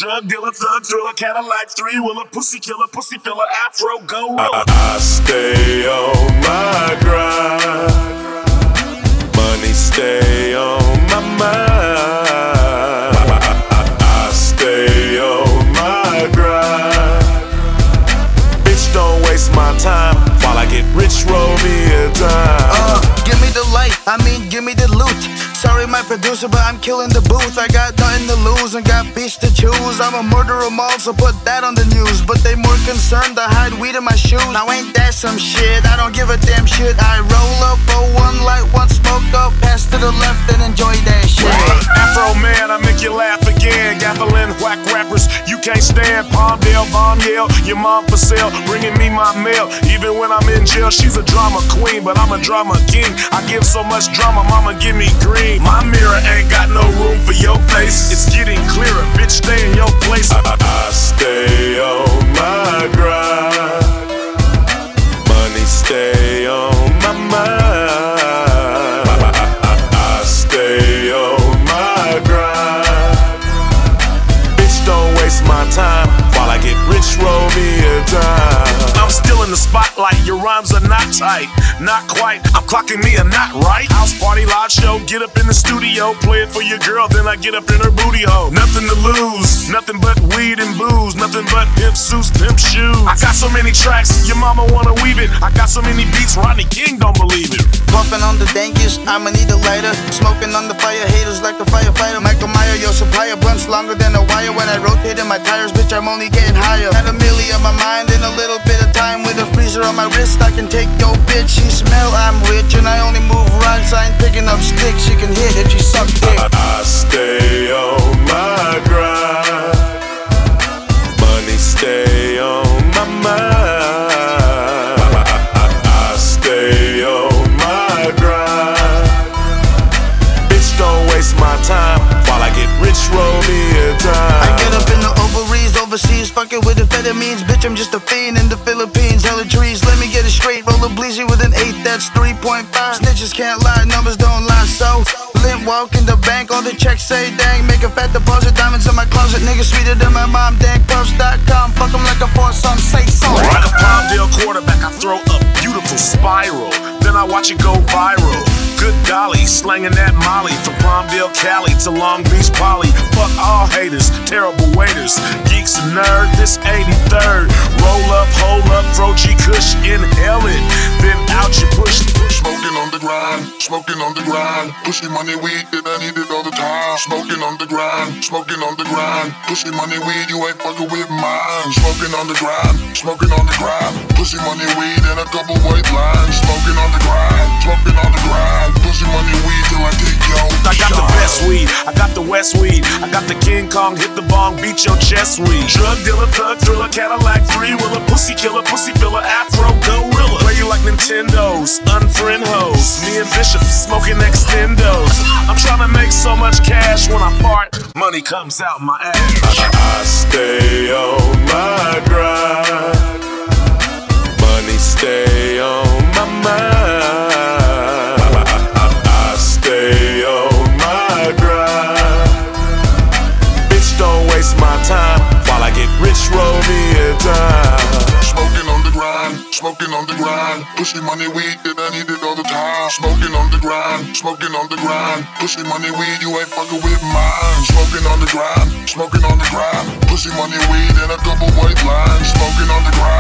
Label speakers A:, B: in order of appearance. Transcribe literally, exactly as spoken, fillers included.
A: Drug dealer, thug thriller, Cadillac three-wheeler, pussy killer, pussy filler, afro gorilla.
B: I, I stay on my grind. Money stay on my mind. I, I, I stay on my grind. Bitch, don't waste my time while I get rich, roll me a dime.
C: Uh, give me the light, I mean give me the loot. Sorry my producer, but I'm killing the booth. I got nothing to lose and got beats to choose. I'm a murderer mall, so put that on the news. But they more concerned to hide weed in my shoes. Now ain't that some shit? I don't give a damn shit. I roll up, oh one light, one smoke up, pass to the left and enjoy that shit.
A: Afro man, I make you laugh again. Gaffalin, whack rappers, you can't stand. Palmdale, bomb yell, your mom for sale, bringing me my mail. Even when I'm in jail, she's a drama queen, but I'm a drama king. I give so much drama, mama give me green. My mirror ain't got no room for your face. It's getting clearer, bitch, stay in your place.
B: I, I stay on my grind. Money stay on my mind. I, I, I stay on my grind. Bitch, don't waste my time while I get rich, roll me a dime.
A: I'm still in the spotlight, your rhymes are not tight. Not quite, I'm clocking me a not right. House party, live show, get up in the studio. Play it for your girl, then I get up in her booty hole. Nothing to lose, nothing but weed and booze. Nothing but pimp suits, pimp shoes. I got so many tracks, your mama wanna weave it. I got so many beats, Rodney King don't believe it.
C: Puffin' on the dankest, I'ma need a lighter. Smoking on the fire, haters like a firefighter. Michael Meyer, your supplier, blunts longer than a wire. When I rotate in my tires, bitch, I'm only getting higher. Had a milli on my mind in a little bit of time. With a freezer on my wrist, I can take your bitch. She smell I'm rich and I only move rocks. I ain't picking up sticks, she can hit if she suck dick.
B: I, I stay on my grind. Money stay on my mind. I, I, I stay on my grind. Bitch, don't waste my time while I get rich, roll me a dime.
C: I get up in the ovaries, overseas, fucking with amphetamines. Bitch, I'm just a fiend in the Philippines. Hella trees, let me get it straight. Roll a bleezy with an eight, that's three point five. Snitches can't lie, numbers don't lie. So, limp walk in the bank, all the checks say dang. Make a fat deposit, diamonds in my closet. Niggas sweeter than my mom, dang. Puffs dot com, fuck them like a foursome, say so.
A: Like a Palmdale quarterback, I throw a beautiful spiral. Then I watch it go viral. Good golly, slanging that molly. From Palmdale, Cali to Long Beach, Poly. Fuck all haters, terrible waiters. Geeks and nerd, this eighty-third. Roll up, hold up, throw G Kush, inhale it. Then out you push.
D: Smoking on the grind, smoking on the grind. Pushing money, weed that I need it all the time. Smoking on the grind, smoking on the grind. Pushing money, weed, you ain't fucking with mine. Smoking on the grind, smoking on the grind. Pushing money, weed, and a couple white lines. Smoking on the grind, smoking on the grind. Pushing money, weed till I take yo.
A: I got the best weed, I got the West weed. I got the King Kong, hit the bong, beat your chest weed. Drug dealer, thug thriller, Cadillac three-wheeler, pussy killer, pussy filler, afro gorilla. Play you like Nintendos, unfriend hoes. Me and Bishop smoking extendos. I'm trying to make so much cash when I fart, money comes out my ass.
B: I, I stay on my grind. Money stay on my mind. I, I, I stay on my grind. Bitch, don't waste my time while I get rich, roll me a dime.
D: Smoking on the grind, smoking on the grind. Pushing money, weed that I need it all the time. Smoking on the grind, smoking on the grind. Pushing money, weed, you ain't fucking with mine. Smoking on the grind, smoking on the grind. Pushing money, weed, and a couple white lines. Smoking on the grind.